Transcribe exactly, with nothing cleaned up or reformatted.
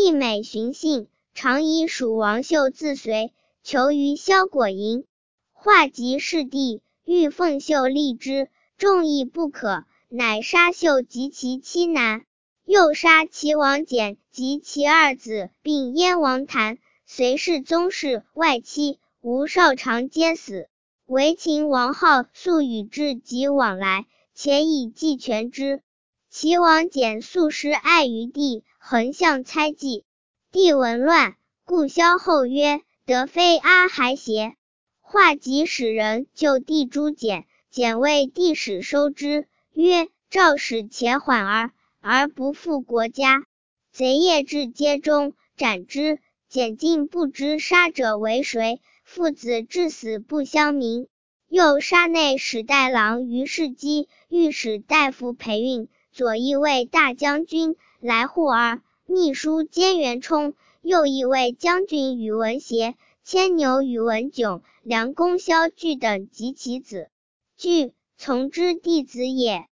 既美寻幸，常以蜀王秀自随，求于萧果营。化及是地，欲凤秀立之，众议不可，乃杀秀及其妻男，又杀齐王翦及其二子，并燕王谭、隋氏宗室外戚吴少长皆死。唯秦王号素与之及往来，且以计权之。齐王翦素失爱于帝，横向猜忌。帝闻乱，故萧后曰：得非阿孩邪？化及使人就帝诛翦，翦谓帝使收之，曰：赵使且缓儿，而不复国家。贼夜至街中，斩之。翦竟不知杀者为谁，父子至死不相明。又杀内史代郎于世基、御史大夫裴运、左翼卫大将军来护儿、秘书监元冲，右翼卫将军宇文协、牵牛宇文炯、梁公萧据等及其子。据从之弟子也。